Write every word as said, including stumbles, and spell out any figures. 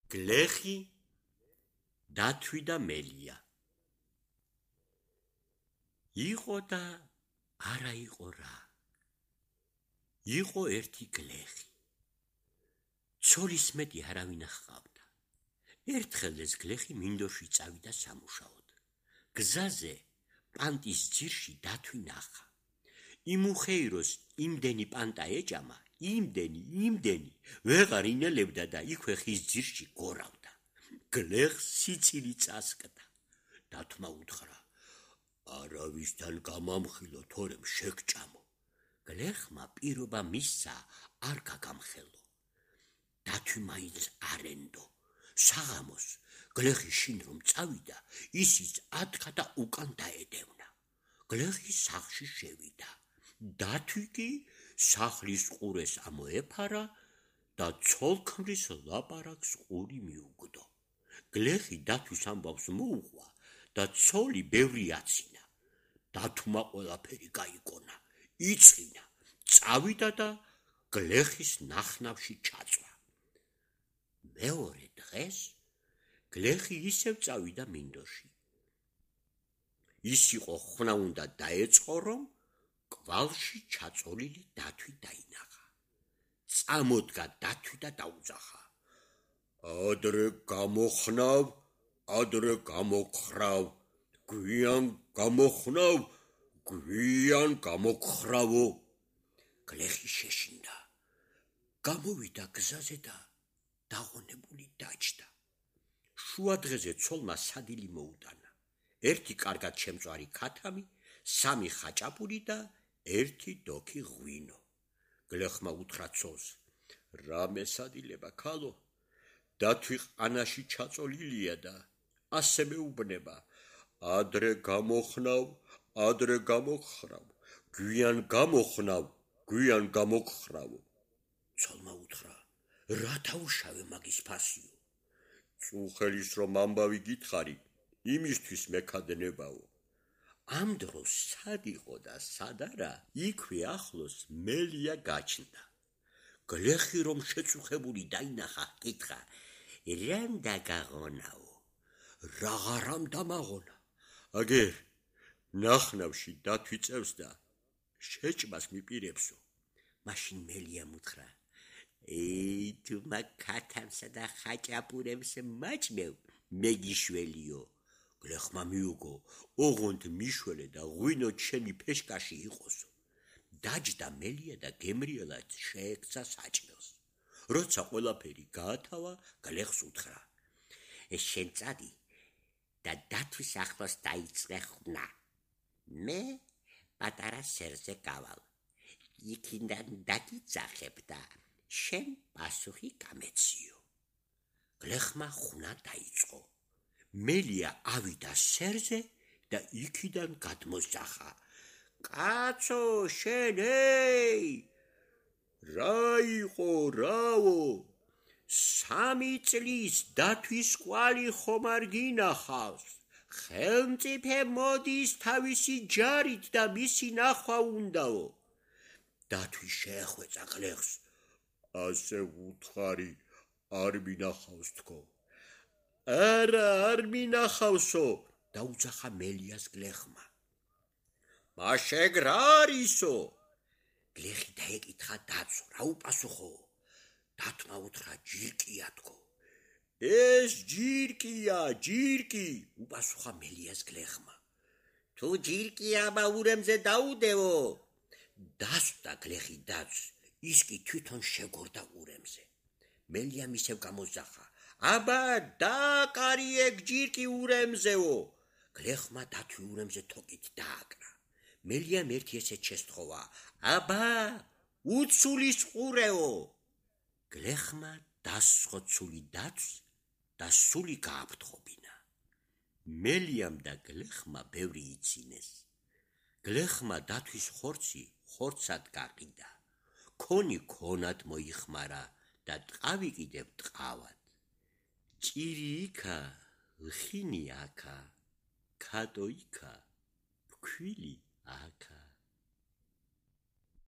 გლეხი, დათვი და მელია. იყო და არა იყო რა. იყო ერთი გლეხი. ცოლის მეტი არავინ ჰყავდა. ერთხელ ეს გლეხი მინდორში წავიდა სამუშაოდ. გზაზე პანტის ძირში დათვი ნახა. იმუხეიროს იმდენი პანტა ეჭამა, იმდენი, იმდენი, ვეღარ ინელებდა და იქვე ხის ძირში გორავდა. გლეხს სიცილი წასკდა. დათვმა უთხრა: არავისთან გამამხილო, თორემ შეგჭამო. გლეხმა პირობა მისცა არ გაგამხელო. დათვი მაინც არენდო. საღამოს გლეხი შინ რომ წავიდა, ისიც ათქა და უკან დაედევნა. გლეხი სახლში შევიდა. დათვი კი სახლის ყურეს ამოეფარა და ცოლ-ქმრის ლაპარაკს ყური მიუგდო. გლეხი დათვის ამბავს მოუყვა და ცოლი ბევრი აცინა. დათვმა ყველაფერი გაიგონა, იწინა, წავიდა და გლეხის ნახნავში ჩაწვა. მეორე დღეს გლეხი ისევ წავიდა მინდორში. ის იყო ხნა უნდა დაეწყო, რომ კვალში ჩაწოლილი დათვი დაინახა. წამოდგა დათვი და დაუძახა: ადრე გამოხნავ, ადრე გამოგხრავ, გვიან გამოხნავ, გვიან გამოგხრავო. გლეხი შეშინდა. გამოვიდა გზაზე და დაღონებული დაჯდა. შუა დღეზე ცოლმა სადილი მოუტანა. ერთი კარგად შემწვარი ქათამი, სამი ხაჭაპური და ერთი დოქი ღვინო. გლეხმა უთხრა ცოლს: რამე სადილება ქალო? დათვი ყანაში ჩაწოლილია და ასე მეუბნება: ადრე გამოხნავ, ადრე გამოგხრავ, გვიან გამოხნავ, გვიან გამოგხრავო. ცოლმა უთხრა: რა თავშავე მაგის ფასიო? წუხელის რომ ამბავი გითხარი, იმისთვის მექადნებაო. ამ დროს სად იყო და სად არა, იქვე ახლოს მელია გაჩნდა. გლეხი რომ შეწუხებული დაინახა, კითხა: რამ დაგაღონაო? რაღარამ დამაღონა. აგერ ნახნავში დათვი წევს და შეჭმას მიპირებსო. მაშინ მელიამ უთხრა: ეი, თუ მაგ ქათამსა და ხაჭაპურებს მაჭმევ, მეგიშველიო. გლეხმა მიუგო, ოღონდ მიშველე და ღვინო ჩემი ფეშკაში იყოსო. დაჯდა მელია და გემრიელად შეექცა საჭმელს. როცა ყველაფერი გაათავა, გლეხს უთხრა: შენ წადი და დათვის ახლოს დაიწყე ხნა. მე პატარა სერზე გავალ. იქიდან დაგიძახებ და შენ პასუხი გამეციო. გლეხმა ხნა დაიწყო. მელია ავიდა სერზე და იქიდან გადმოსძახა: კაცო, შენ ეი! რა იყო, რაო? სამი წლის დათვის კვალი ხომ არ გინახავს? ხელმწიფე მოდის თავისი ჯარით და მისი ნახვა უნდაო. დათვი შეეხვეწა გლეხს: ასე უთხარი, არ მინახავს თქო. არა, არ მინახავსო, დაუძახა მელიას გლეხმა. მაშეგ რა არისო? გლეხი დაეკითხა დათვს: რა უპასუხო? დათვმა უთხრა: ჯირკია თქო. ეს ჯირკია, ჯირკი, უპასუხა მელიას გლეხმა. თუ ჯირკია, მაურემზე დაუდევო. დასვდა გლეხი დათვს, ის კი თვითონ შეგორდა ურემზე. მელიამ ისევ გამოსძახა: აბა, დააკარი ეგ ჯირკი ურემზეო. გლეხმა დათვი ურემზე თოკით დააკრა. მელიამ ერთი ესეთ შესთხოვა: აბა, უცულის ყურეო. გლეხმა დასწყო ცული დათვს და სული გააფრთხობინა. მელიამ და გლეხმა ბევრი იცინეს. გლეხმა დათვის ხორცი ხორცად გაყიდა. ქონი ქონად მოიხმარა და ტყავი კიდევ ტყავად. ჭირი იქა, ლხინი აქა, ქადო იქა, ფქვილი აქა.